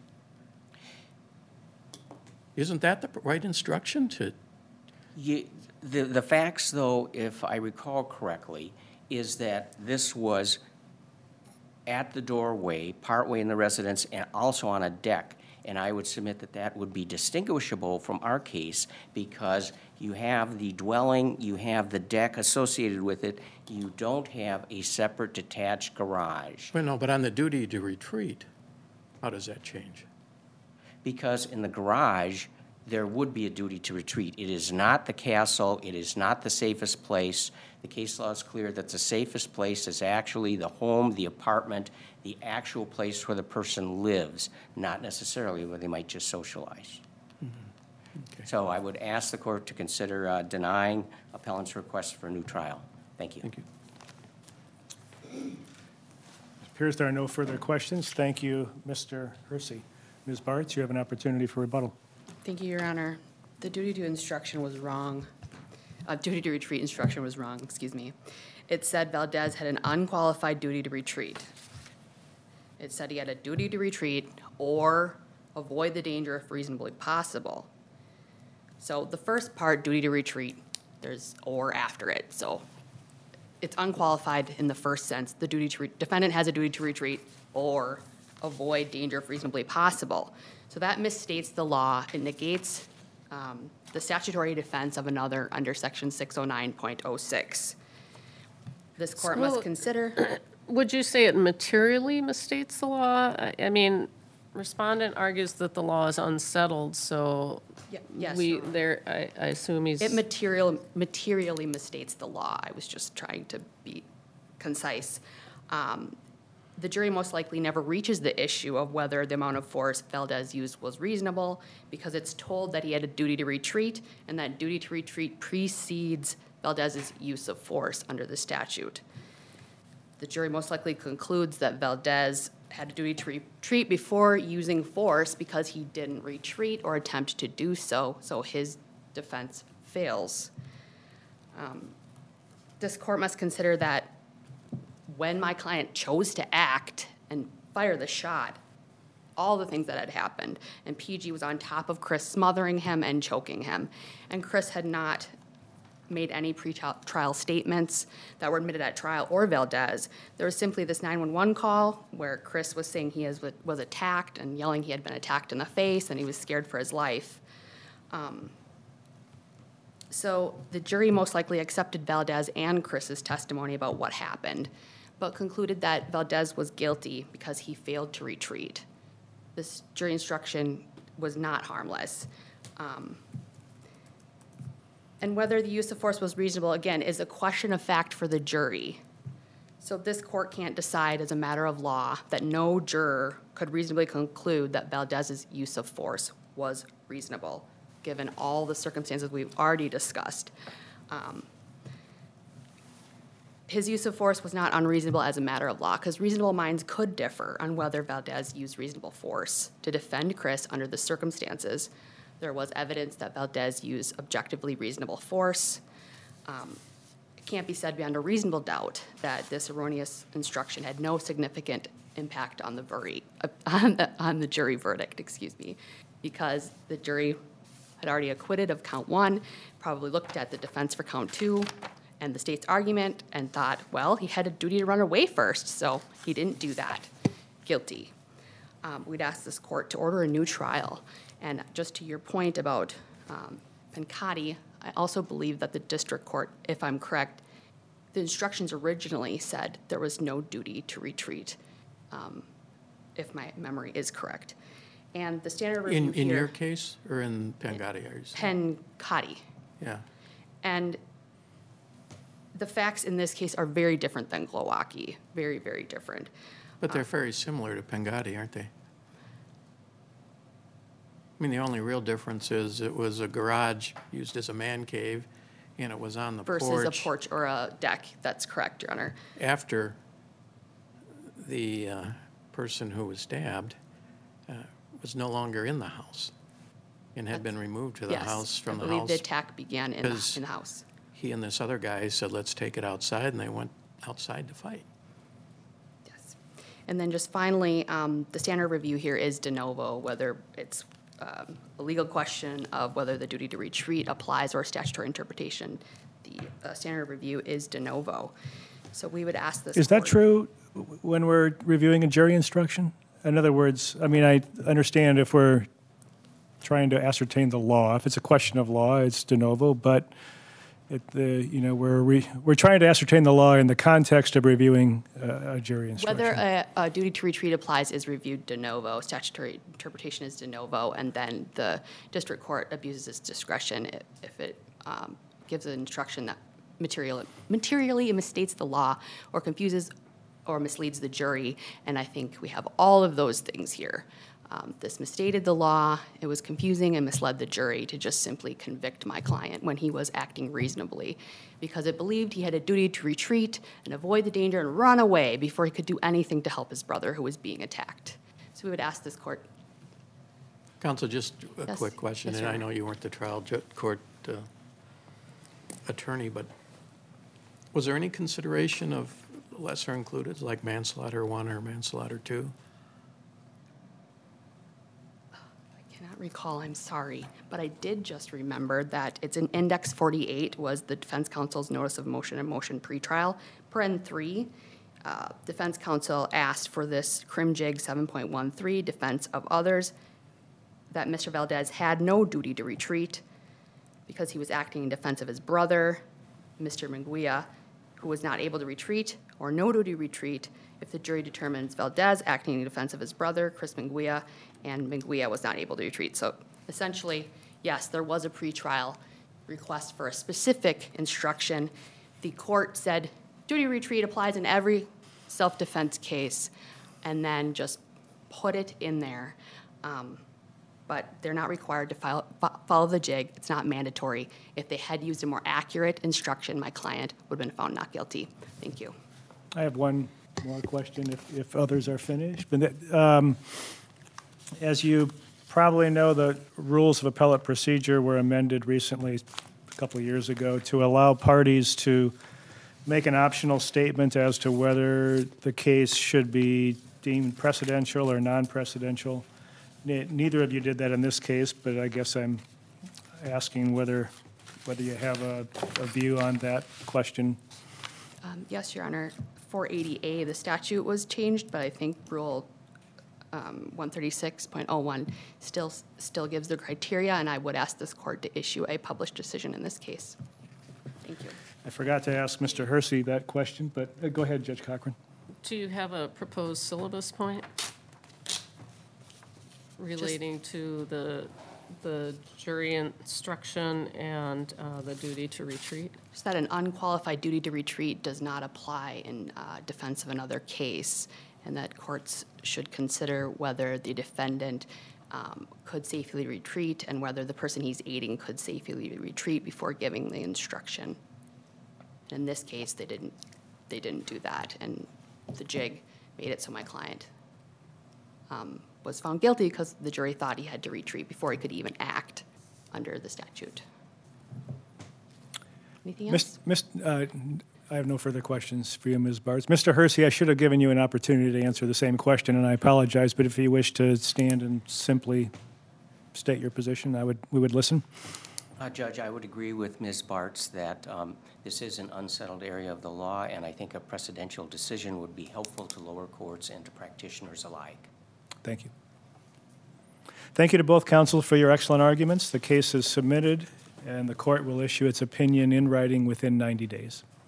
Speaker 3: Isn't that the right instruction to?
Speaker 5: You, the, the facts, though, if I recall correctly, is that this was at the doorway, partway in the residence, and also on a deck. And I would submit that that would be distinguishable from our case because you have the dwelling, you have the deck associated with it, you don't have a separate detached garage.
Speaker 3: Well, no, but on the duty to retreat, how does that change?
Speaker 5: Because in the garage, there would be a duty to retreat. It is not the castle, it is not the safest place. The case law is clear that the safest place is actually the home, the apartment, the actual place where the person lives, not necessarily where they might just socialize.
Speaker 3: Mm-hmm. Okay.
Speaker 5: So I would ask the court to consider uh, denying appellant's request for a new trial. Thank you.
Speaker 3: Thank you.
Speaker 1: It appears there are no further questions. Thank you, Mister Hersey. Miz Bartz, you have an opportunity for rebuttal.
Speaker 2: Thank you, Your Honor. The duty to instruction was wrong. Uh, duty to retreat instruction was wrong, excuse me. It said Valdez had an unqualified duty to retreat. It said he had a duty to retreat or avoid the danger if reasonably possible. So the first part, duty to retreat, there's or after it. So it's unqualified in the first sense. The duty to re- defendant has a duty to retreat or avoid danger if reasonably possible. So that misstates the law. It negates um, the statutory defense of another under section six oh nine point oh six. This court
Speaker 4: So-
Speaker 2: must consider,
Speaker 4: Would you say it materially misstates the law? I, I mean, respondent argues that the law is unsettled, so
Speaker 2: Ye- yes,
Speaker 4: we,
Speaker 2: Your Honor.
Speaker 4: there, I, I assume he's.
Speaker 2: it material, materially misstates the law. I was just trying to be concise. Um, The jury most likely never reaches the issue of whether the amount of force Valdez used was reasonable because it's told that he had a duty to retreat, and that duty to retreat precedes Valdez's use of force under the statute. The jury most likely concludes that Valdez had a duty to retreat before using force because he didn't retreat or attempt to do so, so his defense fails. Um, This court must consider that when my client chose to act and fire the shot, all the things that had happened, and P G was on top of Chris, smothering him and choking him, and Chris had not made any pre-trial statements that were admitted at trial or Valdez. There was simply this nine one one call where Chris was saying he has, was attacked and yelling he had been attacked in the face and he was scared for his life. Um, so the jury most likely accepted Valdez and Chris's testimony about what happened, but concluded that Valdez was guilty because he failed to retreat. This jury instruction was not harmless. Um, And whether the use of force was reasonable, again, is a question of fact for the jury. So this court can't decide as a matter of law that no juror could reasonably conclude that Valdez's use of force was reasonable, given all the circumstances we've already discussed. Um, His use of force was not unreasonable as a matter of law, because reasonable minds could differ on whether Valdez used reasonable force to defend Chris under the circumstances. There was evidence that Valdez used objectively reasonable force. Um, It can't be said beyond a reasonable doubt that this erroneous instruction had no significant impact on the jury, uh, on the, on the jury verdict, excuse me, because the jury had already acquitted of count one, probably looked at the defense for count two and the state's argument and thought, well, he had a duty to run away first, so he didn't do that. Guilty. Um, We'd ask this court to order a new trial. And just to your point about um, Pencotti, I also believe that the district court, if I'm correct, the instructions originally said there was no duty to retreat, um, if my memory is correct. And the standard review
Speaker 3: In, in your
Speaker 2: here,
Speaker 3: case, or in Pangotti, are you saying?
Speaker 2: Pencotti.
Speaker 3: Yeah.
Speaker 2: And the facts in this case are very different than Glowacki, very, very different.
Speaker 3: But they're very similar to Pangotti, aren't they? I mean, the only real difference is it was a garage used as a man cave, and it was on the porch.
Speaker 2: Versus a porch or a deck, that's correct, Your Honor.
Speaker 3: After the uh, person who was stabbed uh, was no longer in the house and had been removed to the
Speaker 2: Yes,
Speaker 3: house from the
Speaker 2: I believe the
Speaker 3: house.
Speaker 2: attack began in the,
Speaker 3: because-
Speaker 2: in the house.
Speaker 3: He and this other guy said, let's take it outside, and they went outside to fight.
Speaker 2: Yes. And then just finally, um, the standard review here is de novo, whether it's um, a legal question of whether the duty to retreat applies or statutory interpretation. The uh, standard review is de novo. So we would ask this.
Speaker 1: Is that
Speaker 2: court-
Speaker 1: true when we're reviewing a jury instruction? In other words, I mean, I understand if we're trying to ascertain the law, if it's a question of law, it's de novo, but it, the, you know, we're, re, we're trying to ascertain the law in the context of reviewing a, a jury instruction.
Speaker 2: Whether a, a duty to retreat applies is reviewed de novo, statutory interpretation is de novo, and then the district court abuses its discretion if, if it um, gives an instruction that material, materially misstates the law or confuses or misleads the jury, and I think we have all of those things here. Um, This misstated the law, it was confusing and misled the jury to just simply convict my client when he was acting reasonably, because it believed he had a duty to retreat and avoid the danger and run away before he could do anything to help his brother who was being attacked. So we would ask this court,
Speaker 3: Counsel, just a
Speaker 2: Yes.
Speaker 3: quick question,
Speaker 2: Yes,
Speaker 3: and
Speaker 2: Your
Speaker 3: I
Speaker 2: Honor.
Speaker 3: know you weren't the trial ju- court uh, attorney, but was there any consideration of lesser included, like manslaughter one or manslaughter two?
Speaker 2: I cannot recall, I'm sorry, but I did just remember that it's in Index forty-eight was the defense counsel's notice of motion and motion pretrial. Paren three, uh, defense counsel asked for this crim jig seven point one three, defense of others, that Mister Valdez had no duty to retreat because he was acting in defense of his brother, Mister Munguia, who was not able to retreat or no duty to retreat if the jury determines Valdez acting in defense of his brother, Chris Minguia, and Minguia was not able to retreat. So essentially, yes, there was a pretrial request for a specific instruction. The court said duty to retreat applies in every self-defense case, and then just put it in there. Um, but they're not required to file, fo- follow the jig. It's not mandatory. If they had used a more accurate instruction, my client would have been found not guilty. Thank you.
Speaker 1: I have one more question if, if others are finished. But that, um, as you probably know, the rules of appellate procedure were amended recently, a couple of years ago, to allow parties to make an optional statement as to whether the case should be deemed precedential or non-precedential. Ne- Neither of you did that in this case, but I guess I'm asking whether, whether you have a, a view on that question.
Speaker 2: Um, Yes, Your Honor. four eighty A, the statute was changed, but I think Rule um, one thirty-six point oh one still, still gives the criteria, and I would ask this court to issue a published decision in this case. Thank you.
Speaker 1: I forgot to ask Mister Hersey that question, but uh, go ahead, Judge Cochran.
Speaker 4: Do you have a proposed syllabus point relating to the, the jury instruction and uh, the duty to retreat?
Speaker 2: Just that an unqualified duty to retreat does not apply in uh, defense of another case, and that courts should consider whether the defendant um, could safely retreat and whether the person he's aiding could safely retreat before giving the instruction. In this case, they didn't, they didn't do that, and the jig made it so my client um, was found guilty because the jury thought he had to retreat before he could even act under the statute. Anything else?
Speaker 1: Mis- mis- uh, I have no further questions for you, Miz Bartz. Mister Hersey, I should have given you an opportunity to answer the same question, and I apologize, but if you wish to stand and simply state your position, I would, we would listen.
Speaker 5: Uh, Judge, I would agree with Miz Bartz that um, this is an unsettled area of the law, and I think a precedential decision would be helpful to lower courts and to practitioners alike.
Speaker 1: Thank you. Thank you to both counsel for your excellent arguments. The case is submitted, and the court will issue its opinion in writing within ninety days.